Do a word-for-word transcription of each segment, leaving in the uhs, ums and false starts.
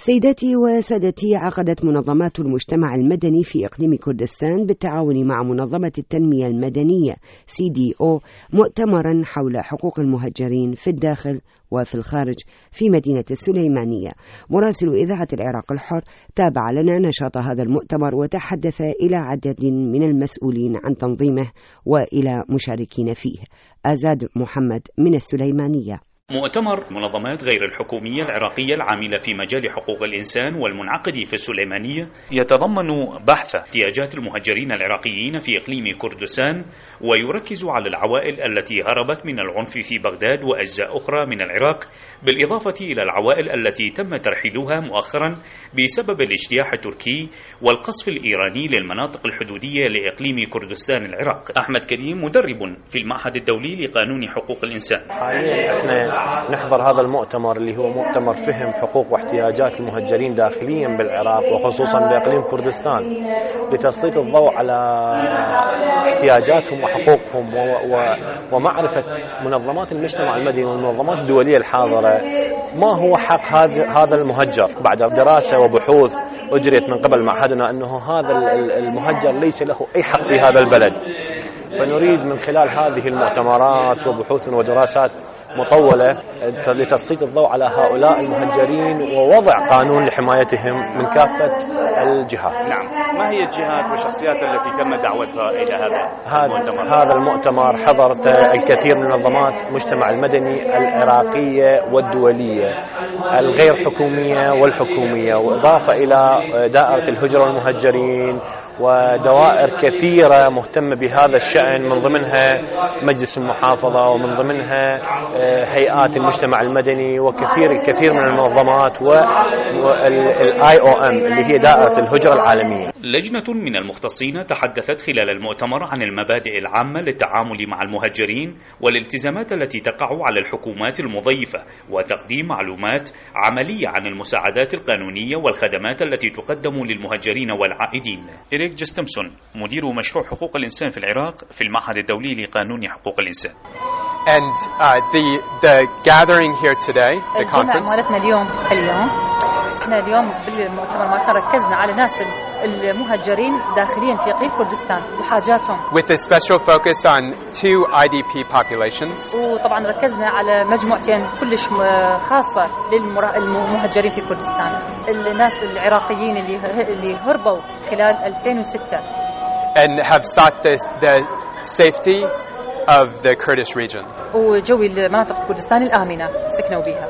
سيداتي وسادتي، عقدت منظمات المجتمع المدني في إقليم كردستان بالتعاون مع منظمة التنمية المدنية سي دي أو مؤتمرا حول حقوق المهجرين في الداخل وفي الخارج في مدينة السليمانية. مراسل إذاعة العراق الحر تابع لنا نشاط هذا المؤتمر وتحدث إلى عدد من المسؤولين عن تنظيمه وإلى مشاركين فيه. آزاد محمد من السليمانية. مؤتمر منظمات غير الحكومية العراقية العاملة في مجال حقوق الإنسان والمنعقد في السليمانية يتضمن بحث احتياجات المهجرين العراقيين في إقليم كردستان، ويركز على العوائل التي هربت من العنف في بغداد وأجزاء أخرى من العراق، بالإضافة إلى العوائل التي تم ترحيلها مؤخرا بسبب الاجتياح التركي والقصف الإيراني للمناطق الحدودية لإقليم كردستان العراق. أحمد كريم مدرب في المعهد الدولي لقانون حقوق الإنسان. نحضر هذا المؤتمر اللي هو مؤتمر فهم حقوق واحتياجات المهجرين داخليا بالعراق وخصوصا بإقليم كردستان، لتسليط الضوء على احتياجاتهم وحقوقهم ومعرفة منظمات المجتمع المدني والمنظمات الدولية الحاضرة ما هو حق هذا المهجر. بعد دراسة وبحوث أجريت من قبل معهدنا أنه هذا المهجر ليس له أي حق في هذا البلد، فنريد من خلال هذه المؤتمرات وبحوث ودراسات مطولة لتسليط الضوء على هؤلاء المهجرين ووضع قانون لحمايتهم من كافة الجهات. نعم، ما هي الجهات والشخصيات التي تم دعوتها إلى هذا المؤتمر؟ هذا المؤتمر حضرت الكثير من منظمات المجتمع المدني العراقية والدولية الغير حكومية والحكومية، وإضافة إلى دائرة الهجرة والمهجرين ودوائر كثيرة مهتمة بهذا الشأن، من ضمنها مجلس المحافظة ومن ضمنها هيئات المجتمع المدني وكثير الكثير من المنظمات والاي او ام اللي هي دائرة الهجرة العالمية. لجنة من المختصين تحدثت خلال المؤتمر عن المبادئ العامة للتعامل مع المهجرين والالتزامات التي تقع على الحكومات المضيفة، وتقديم معلومات عملية عن المساعدات القانونية والخدمات التي تقدم للمهجرين والعائدين. إريك جستمسون مدير مشروع حقوق الإنسان في العراق في المعهد الدولي لقانون حقوق الإنسان. And uh, the the gathering here today, the conference. مالتنا اليوم اليوم احنا اليوم بالمؤتمر مالتنا ركزنا على ناس المهجرين داخليا في إقليم كردستان وحاجاتهم. With a special focus on two I D P populations. وطبعا ركزنا على مجموعتين كلش خاصة للمهجرين في كردستان، الناس العراقيين اللي اللي هربوا خلال ألفين وستة. And have sought the, the safety of the Kurdish region. وجوي المناطق كردستان الآمنة سكنوا بها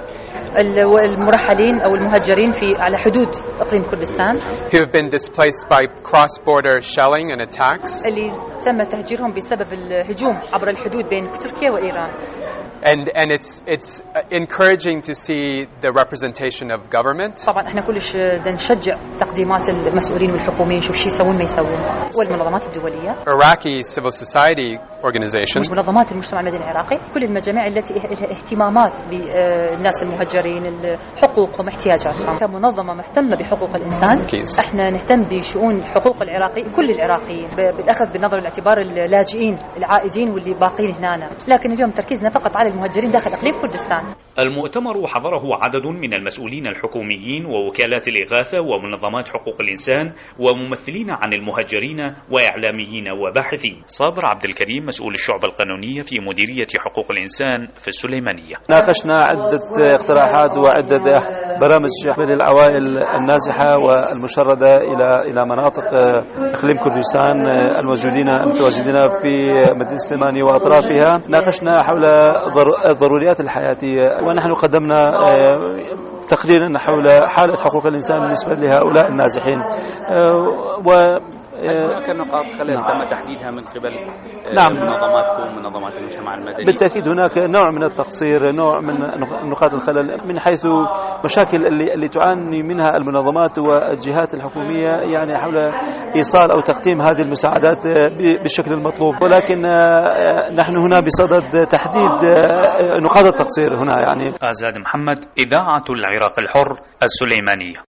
المرحلين أو المهجرين في على حدود إقليم كردستان who have been displaced by cross-border shelling and attacks. اللي تم تهجيرهم بسبب الهجوم عبر الحدود بين تركيا وإيران. And and it's it's encouraging to see the representation of government. طبعا احنا كلش نشجع تقديمات المسؤولين والحكوميين، شوف شو يسوون ما يسوون، والمنظمات الدولية. Iraqi civil society organizations. منظمات المجتمع المدني العراقي، كل المجاميع التي لها اهتمامات بالناس المهجرين، حقوقهم، احتياجاتهم. كمنظمة مهتمة بحقوق الإنسان Keys. احنا نهتم بشؤون حقوق العراقي كل العراقيين، بالأخذ بالنظر الاعتبار اللاجئين العائدين واللي باقين هنا، لكن اليوم تركيزنا فقط على المهجرين داخل إقليم كردستان. المؤتمر حضره عدد من المسؤولين الحكوميين ووكالات الإغاثة ومنظمات حقوق الإنسان وممثلين عن المهجرين وإعلاميين وباحثين. صابر عبد الكريم مسؤول الشعبة القانونية في مديرية حقوق الإنسان في السليمانية. ناقشنا عدة اقتراحات وعدة برامج تحمل العوائل النازحة والمشردة إلى إلى مناطق إقليم كردستان الموجودين المتواجدين في مدينة السليمانية وأطرافها. ناقشنا حول الضروريات الحياتية، ونحن قدمنا تقريرا حول حالة حقوق الإنسان بالنسبة لهؤلاء النازحين. و هناك نقاط خلال نعم. تم تحديدها من قبل نعم. منظماتكم منظمات المجتمع المدني. بالتأكيد هناك نوع من التقصير، نوع من نقاط الخلل من حيث مشاكل اللي, اللي تعاني منها المنظمات والجهات الحكومية، يعني حول إيصال أو تقديم هذه المساعدات بالشكل المطلوب، ولكن نحن هنا بصدد تحديد نقاط التقصير هنا. يعني آزاد محمد، إذاعة العراق الحر، السليمانية.